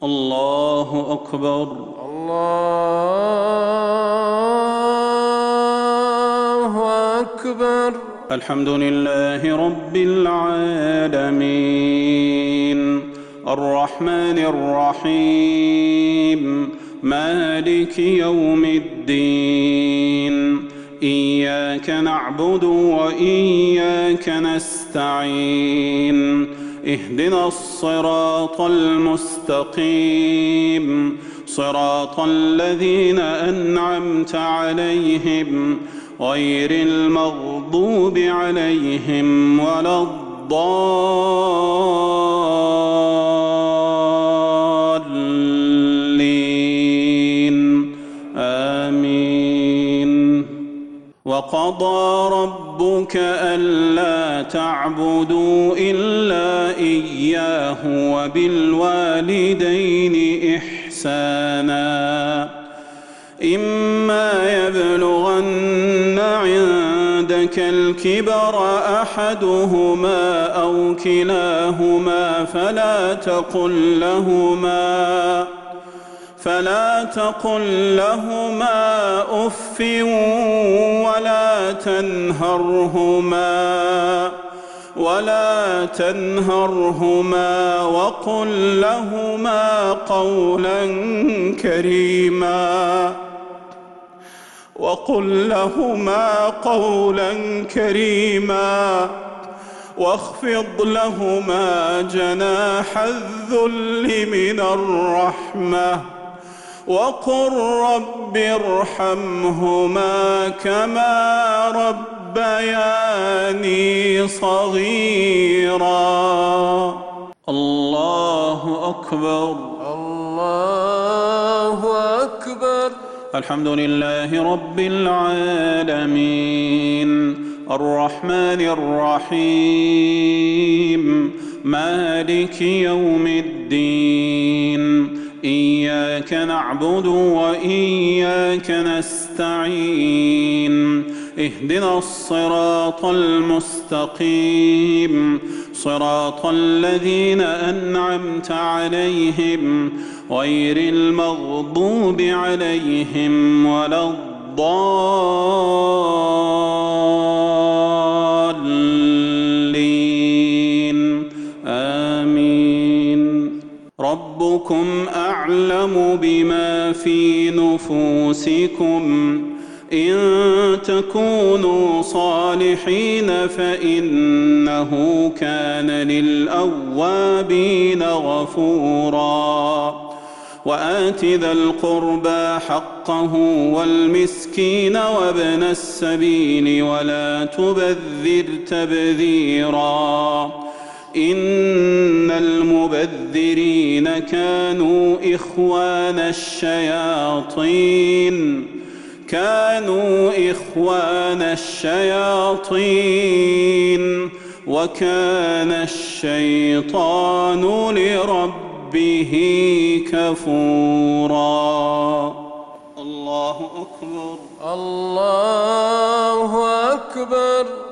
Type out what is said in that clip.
الله أكبر. الله أكبر. الحمد لله رب العالمين الرحمن الرحيم مالك يوم الدين إياك نعبد وإياك نستعين اهدنا الصراط المستقيم صراط الذين أنعمت عليهم غير المغضوب عليهم ولا الضالين آمين. وقضى ربك ألا تعبدوا إلا إياه وبالوالدين إحسانا إما يبلغن عندك الكبر أحدهما أو كلاهما فلا تقل لهما أف ولا تنهرهما وقل لهما قولا كريما واخفض لهما جناح الذل من الرحمة وقل رب ارحمهما كما ربياني صغيرا. الله أكبر. الله أكبر. الحمد لله رب العالمين الرحمن الرحيم مالك يوم الدين إياك نعبد وإياك نستعين اهدنا الصراط المستقيم صراط الذين أنعمت عليهم غير المغضوب عليهم ولا الضالين آمين. ربكم أعلم بما في نفوسكم إن تكونوا صالحين فإنه كان للأوابين غفورا. وآت ذا القربى حقه والمسكين وابن السبيل ولا تبذر تبذيرا إن المبذرين كانوا إخوان الشياطين وكان الشيطان لربه كفورا. الله أكبر. الله أكبر.